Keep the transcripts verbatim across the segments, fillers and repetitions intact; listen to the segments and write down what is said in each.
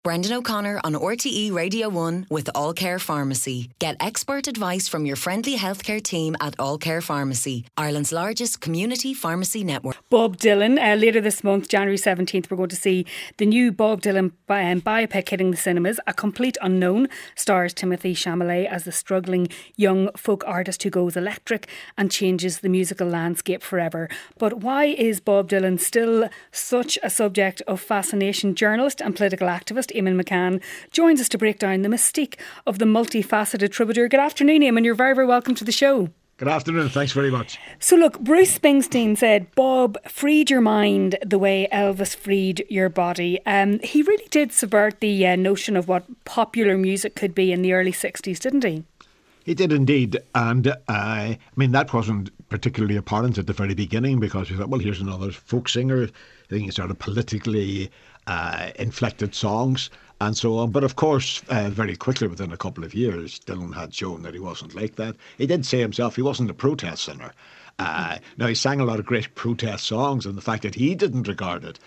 Brendan O'Connor on R T E Radio one with All Care Pharmacy. Get expert advice from your friendly healthcare team at All Care Pharmacy, Ireland's largest community pharmacy network. Bob Dylan. Uh, later this month, January seventeenth, we're going to see the new Bob Dylan bi- um, biopic hitting the cinemas. A Complete Unknown stars Timothy Chalamet as the struggling young folk artist who goes electric and changes the musical landscape forever. But why is Bob Dylan still such a subject of fascination? Journalist and political activist Eamon McCann joins us to break down the mystique of the multifaceted troubadour. Good afternoon, Eamon. You're very, very welcome to the show. Good afternoon. Thanks very much. So look, Bruce Springsteen said, Bob freed your mind the way Elvis freed your body. Um, he really did subvert the uh, notion of what popular music could be in the early sixties, didn't he? He did indeed. And uh, I mean, that wasn't particularly apparent at the very beginning, because we thought, well, here's another folk singer. I think he started politically uh, inflected songs and so on. But of course, uh, very quickly, within a couple of years, Dylan had shown that he wasn't like that. He did say himself he wasn't a protest singer. Uh, now, he sang a lot of great protest songs, and the fact that he didn't regard it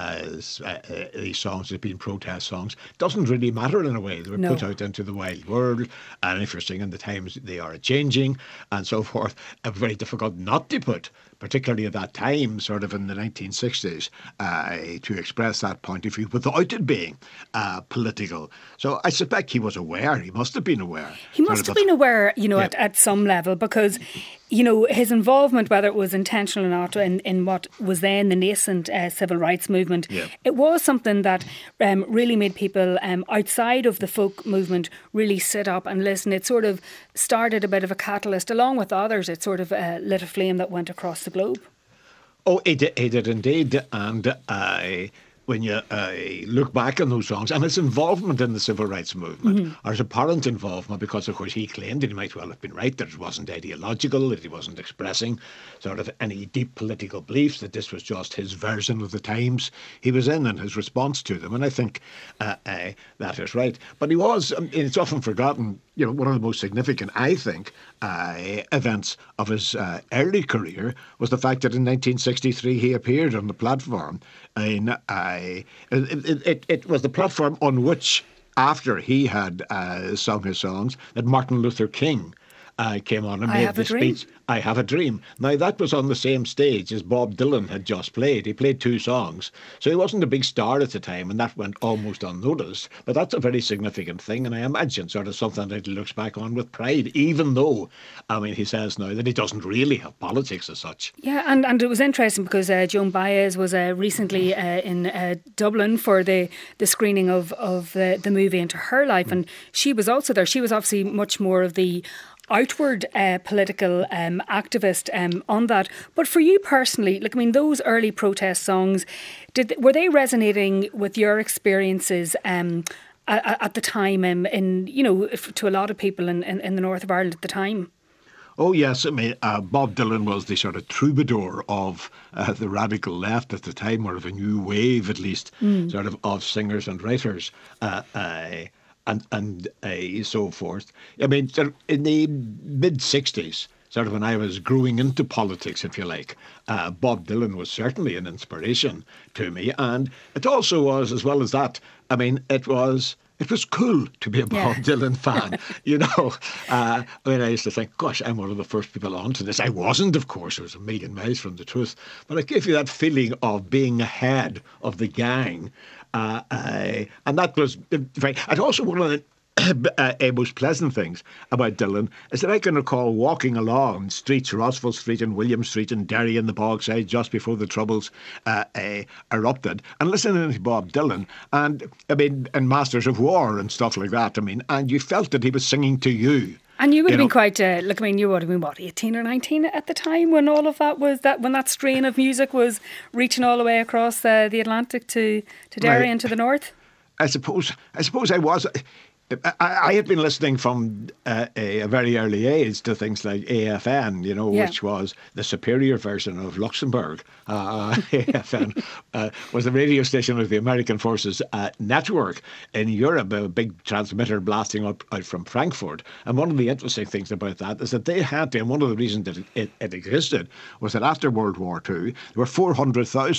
as uh, uh, these songs as being protest songs doesn't really matter in a way. They were No. put out into the wild world, and if you're singing the times they are changing and so forth, uh, very difficult not to put, particularly at that time, sort of in the nineteen sixties, uh, to express that point of view without it being uh, political. So I suspect he was aware, he must have been aware. He must have been aware, you know, Yeah. at, at some level, because, you know, his involvement, whether it was intentional or not, in, in what was then the nascent uh, civil rights movement, Yeah. it was something that um, really made people um, outside of the folk movement really sit up and listen. It sort of started a bit of a catalyst, along with others. It sort of uh, lit a flame that went across the globe. Oh, he did, he did indeed. And I... when you uh, look back on those songs and his involvement in the civil rights movement, Mm-hmm. or his apparent involvement, because of course he claimed that he might well have been right, that it wasn't ideological, that he wasn't expressing sort of any deep political beliefs, that this was just his version of the times he was in and his response to them. And I think uh, uh, that is right. But he was, um, it's often forgotten, you know, one of the most significant, I think, uh, events of his uh, early career was the fact that in nineteen sixty-three he appeared on the platform in uh, it, it, it, it was the platform on which, after he had uh, sung his songs, that Martin Luther King uh, came on and I made Have the a Dream. speech, I Have a Dream. Now, that was on the same stage as Bob Dylan had just played. He played two songs. So he wasn't a big star at the time, and that went almost unnoticed. But that's a very significant thing, and I imagine sort of something that he looks back on with pride, even though, I mean, he says now that he doesn't really have politics as such. Yeah, and, and it was interesting because uh, Joan Baez was uh, recently uh, in uh, Dublin for the, the screening of, of the, the movie Into Her Life, and she was also there. She was obviously much more of the outward uh, political um, activist um, on that. But for you personally, like I mean, those early protest songs, did were they resonating with your experiences um, at, at the time? Um, in you know, if, to a lot of people in, in, in the north of Ireland at the time. Oh, yes. I mean, uh, Bob Dylan was the sort of troubadour of uh, the radical left at the time, or of a new wave, at least, Mm. sort of, of singers and writers. Uh, uh, and and uh, so forth. I mean, sort of in the mid-sixties, sort of when I was growing into politics, if you like, uh, Bob Dylan was certainly an inspiration to me. And it also was, as well as that, I mean, it was... It was cool to be a Bob Yeah. Dylan fan, you know. Uh, I mean, I used to think, gosh, I'm one of the first people onto this. I wasn't, of course. It was a million miles from the truth. But it gave you that feeling of being ahead of the gang. Uh, uh, and that was very... And also one of the uh, most pleasant things about Dylan is that I can recall walking along streets, Rossville Street and William Street and Derry and the Bogside just before the Troubles uh, uh, erupted, and listening to Bob Dylan and I mean and Masters of War and stuff like that. I mean, and you felt that he was singing to you. And you would You have been know. quite, uh, look, I mean, you would have been, what, eighteen or nineteen at the time when all of that was, that when that strain of music was reaching all the way across uh, the Atlantic to, to Derry Right. and to the north? I suppose I suppose I was. I, I had been listening from uh, a, a very early age to things like A F N, you know, Yeah. which was the superior version of Luxembourg. Uh, A F N uh, was the radio station of the American Forces uh, Network in Europe, a big transmitter blasting up out from Frankfurt. And one of the interesting things about that is that they had to, and one of the reasons that it, it, it existed was that after World War Two, there were four hundred thousand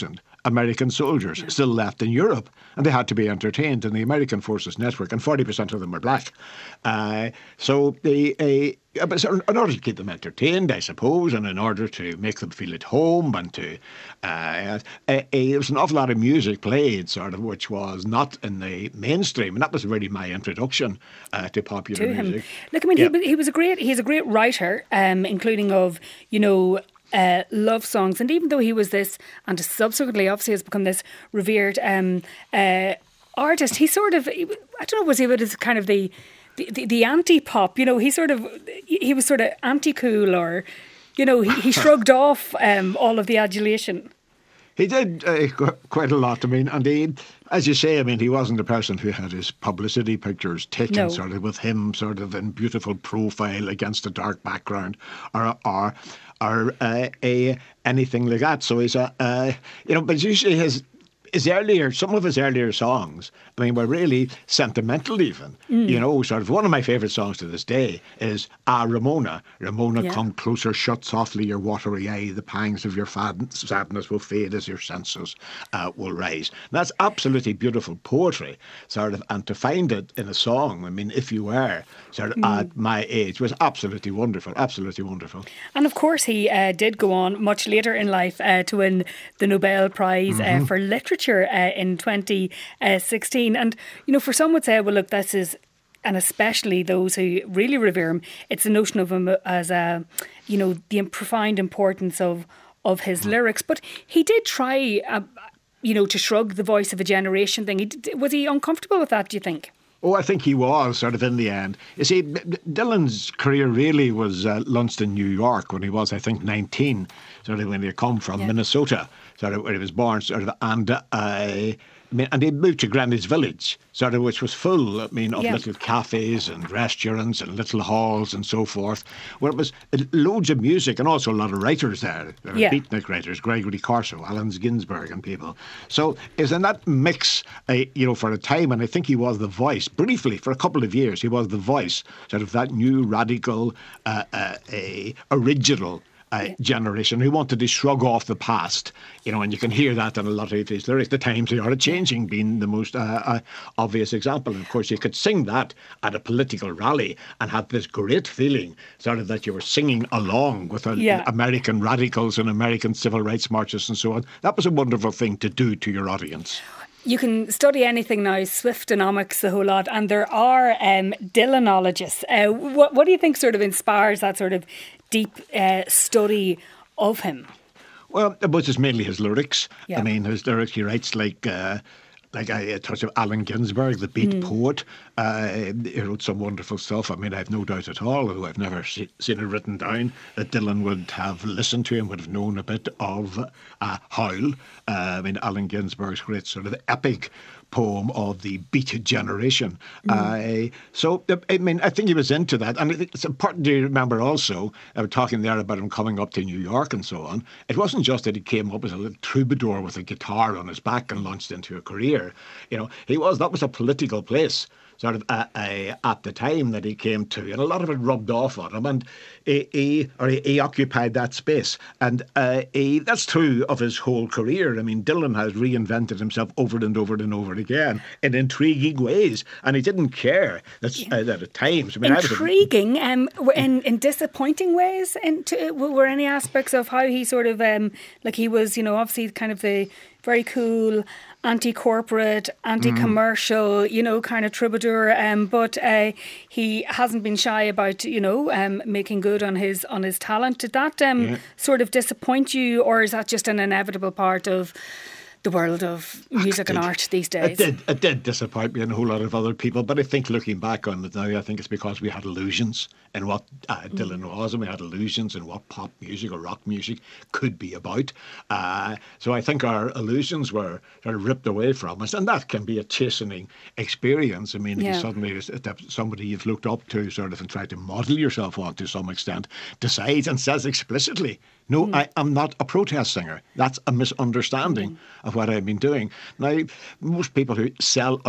American soldiers yeah. still left in Europe, and they had to be entertained in the American Forces Network, and forty percent of them were black. Uh, so they, uh, in order to keep them entertained, I suppose, and in order to make them feel at home, and to uh, uh, there was an awful lot of music played, sort of, which was not in the mainstream, and that was really my introduction uh, to popular to music. Him. Look, I mean, yeah. he, he was a great, he's a great writer, um, including of, you know, uh, love songs, and even though he was this, and subsequently, obviously, has become this revered um, uh, artist, he sort of, I don't know, was he as kind of the The, the, the anti-pop, you know, he sort of, he was sort of anti-cool, or, you know, he, he shrugged off um, all of the adulation. He did uh, quite a lot. I mean, and he, as you say, I mean, he wasn't a person who had his publicity pictures taken no. sort of with him sort of in beautiful profile against a dark background, or or, or uh, a, anything like that. So he's a, uh, you know, but usually his, his earlier, some of his earlier songs, I mean, were really sentimental even. Mm. You know, sort of one of my favourite songs to this day is Ah, Ramona. Ramona, yeah. come closer, shut softly your watery eye. The pangs of your fad- sadness will fade as your senses uh, will rise. And that's absolutely beautiful poetry, sort of, and to find it in a song, I mean, If You Were, sort of, mm. at my age, was absolutely wonderful, absolutely wonderful. And of course, he uh, did go on much later in life uh, to win the Nobel Prize mm-hmm. uh, for Literature uh, in twenty sixteen. And, you know, for some would say, well, look, this is, and especially those who really revere him, it's the notion of him as a, you know, the profound importance of, of his mm. lyrics. But he did try, uh, you know, to shrug the voice of a generation thing. He, was he uncomfortable with that, do you think? Oh, I think he was, sort of, in the end. You see, Dylan's career really was uh, launched in New York when he was, I think, nineteen, sort of when he had come from yeah. Minnesota, sort of where he was born, sort of, and uh, I mean, and he moved to Greenwich Village, sort of, which was full, I mean, of yeah. little cafes and restaurants and little halls and so forth, where it was loads of music and also a lot of writers there. There were yeah. beatnik writers, Gregory Corso, Allen Ginsberg and people. So it was in that mix, uh, you know, for a time, and I think he was the voice, briefly, for a couple of years, he was the voice, sort of that new radical, uh, uh, uh, original Uh, generation who wanted to shrug off the past, you know, and you can hear that in a lot of his lyrics. The times they are changing being the most uh, uh, obvious example. And of course, you could sing that at a political rally and have this great feeling, sort of, that you were singing along with uh, yeah. American radicals and American civil rights marches and so on. That was a wonderful thing to do to your audience. You can study anything now, Swiftonomics, the whole lot, and there are um, Dylanologists. Uh, what, what do you think sort of inspires that sort of deep uh, study of him? Well, it was just mainly his lyrics. Yeah. I mean, his lyrics, he writes like... Uh, Like I touch of Allen Ginsberg, the beat mm. poet. Uh, he wrote some wonderful stuff. I mean, I have no doubt at all, although I've never see, seen it written down, that Dylan would have listened to him, would have known a bit of uh, Howl. Uh, I mean, Allen Ginsberg's great sort of epic poem of the Beat Generation. Mm. Uh, so, I mean, I think he was into that. And I think it's important to remember also, I was talking there about him coming up to New York and so on. It wasn't just that he came up as a little troubadour with a guitar on his back and launched into a career. You know, he was, that was a political place, sort of, uh, uh, at the time that he came to, and a lot of it rubbed off on him, and he, he or he, he occupied that space, and uh, he, that's true of his whole career. I mean, Dylan has reinvented himself over and over and over again in intriguing ways, and he didn't care that, uh, that at times. I mean, intriguing, I um, in in disappointing ways. And were any aspects of how he sort of um, like he was, you know, obviously kind of the very cool, anti-corporate, anti-commercial, mm. you know, kind of troubadour, um, but uh, he hasn't been shy about, you know, um, making good on his on his talent. Did that um, yeah. sort of disappoint you, or is that just an inevitable part of the world of music and art these days? It did, it did disappoint me and a whole lot of other people, but I think looking back on it now, I think it's because we had illusions in what uh, Dylan mm. was, and we had illusions in what pop music or rock music could be about. Uh, so I think our illusions were sort of ripped away from us, and that can be a chastening experience. I mean, yeah. if you suddenly, somebody you've looked up to sort of and tried to model yourself on to some extent, decides and says explicitly, no, mm. I am not a protest singer. That's a misunderstanding mm. of what I've been doing. Now, most people who sell out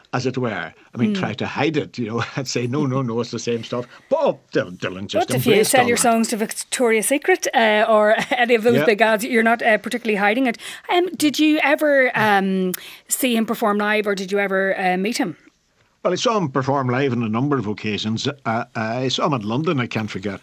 as it were. I mean, mm. try to hide it, you know, and say, no, no, no, it's the same stuff. Bob Dylan just What if you sell your that. songs to Victoria's Secret uh, or any of those yeah. big ads? You're not uh, particularly hiding it. Um, did you ever um, see him perform live, or did you ever uh, meet him? Well, I saw him perform live on a number of occasions. Uh, I saw him in London, I can't forget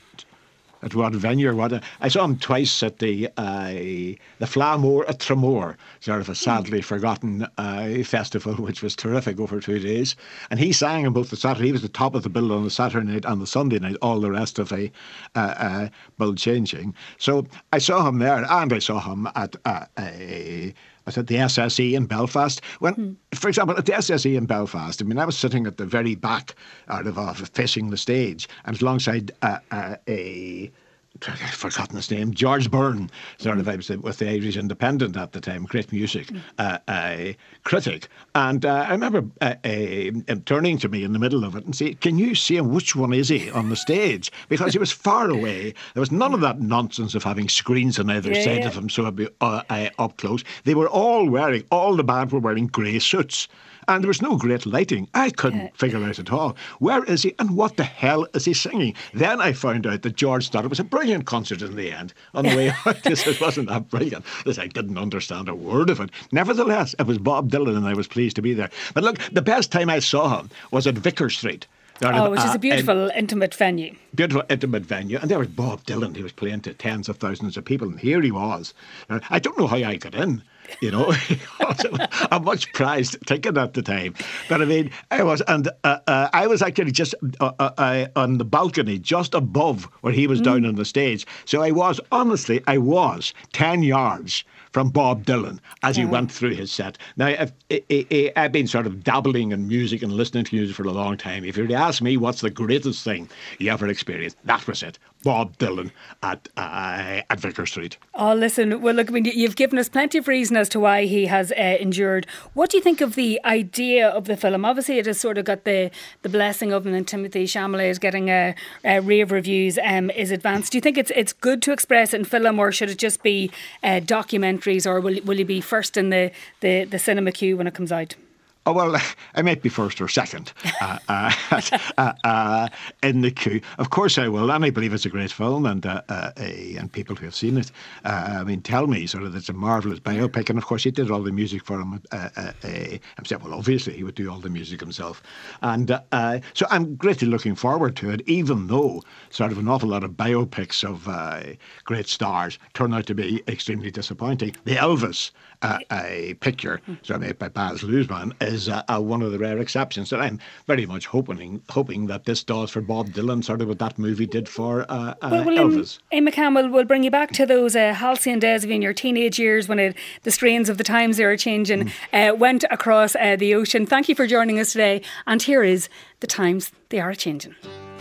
at what venue or what. I saw him twice at the uh, the Flamore at Tramore, sort of a sadly forgotten uh, festival, which was terrific over two days. And he sang on both the Saturday, he was the top of the bill on the Saturday night and the Sunday night, all the rest of a uh, uh, bill changing. So I saw him there, and I saw him at uh, a... I was at the S S E in Belfast. When, mm. for example, at the S S E in Belfast, I mean, I was sitting at the very back out of, of facing the stage, and alongside uh, uh, a... I've forgotten his name, George Byrne, sort of, I was with the Irish Independent at the time, great music mm. uh, uh, critic. And uh, I remember uh, uh, him turning to me in the middle of it and saying, can you see him, which one is he on the stage? Because he was far away. There was none of that nonsense of having screens on either yeah, side yeah. of him, so I'd be uh, uh, up close. They were all wearing, all the band were wearing grey suits. And there was no great lighting. I couldn't yeah. figure out at all. Where is he and what the hell is he singing? Then I found out that George thought it was a brilliant concert in the end. On the way out, he said it wasn't that brilliant. I didn't understand a word of it. Nevertheless, it was Bob Dylan and I was pleased to be there. But look, the best time I saw him was at Vicar Street. Oh, which is a beautiful, uh, intimate venue. Beautiful, intimate venue. And there was Bob Dylan. He was playing to tens of thousands of people. And here he was. Uh, I don't know how I got in. You know, it was a much prized ticket at the time. But I mean, I was, and uh, uh, I was actually just uh, uh, on the balcony, just above where he was mm. down on the stage. So I was, honestly, I was ten yards from Bob Dylan as he went through his set. Now, I've, I, I, I've been sort of dabbling in music and listening to music for a long time. If you were to ask me what's the greatest thing you ever experienced, that was it. Bob Dylan at uh, at Vicar Street. Oh, listen, well, look, I mean, you've given us plenty of reason as to why he has uh, endured. What do you think of the idea of the film? Obviously, it has sort of got the, the blessing of him, and Timothy Chalamet is getting a, a rave reviews, um, is advanced. Do you think it's it's good to express it in film, or should it just be uh, documentaries, or will, will he be first in the, the, the cinema queue when it comes out? Oh, well, I might be first or second uh, uh, uh, uh, in the queue. Of course I will, and I believe it's a great film, and uh, uh, and people who have seen it, uh, I mean, tell me sort of it's a marvellous biopic, and of course he did all the music for him uh, uh, uh, himself. Well, obviously he would do all the music himself. And uh, uh, so I'm greatly looking forward to it, even though sort of an awful lot of biopics of uh, great stars turn out to be extremely disappointing. The Elvis uh, uh, picture, so made by Baz Luhrmann, is uh, uh, one of the rare exceptions that I'm very much hoping hoping that this does for Bob Dylan, sort of what that movie did for uh, uh, well, well, Elvis. Ian McCann will will bring you back to those uh, halcyon days of in your teenage years when it, the strains of the times they were changing mm. uh, went across uh, the ocean. Thank you for joining us today. And here is The Times They Are Changing.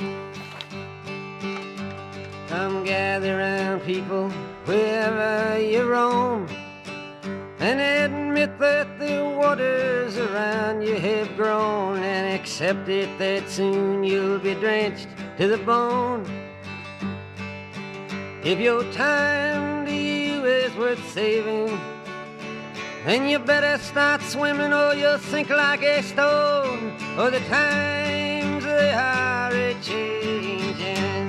Come gather round, people, wherever you roam, and admit that the waters around you have grown, and accept it that soon you'll be drenched to the bone. If your time to you is worth saving, then you better start swimming or you'll sink like a stone, or the times they are a-changing.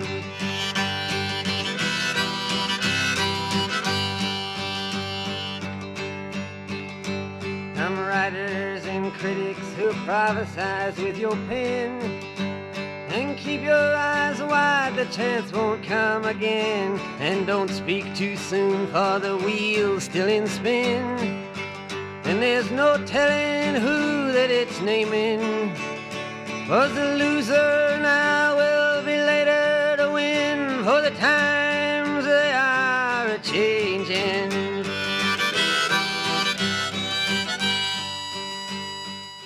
Some writers and critics who prophesize with your pen, and keep your eyes wide, the chance won't come again. And don't speak too soon, for the wheel's still in spin, and there's no telling who that it's naming. For the loser now will be later to win, for the times they are a-changing.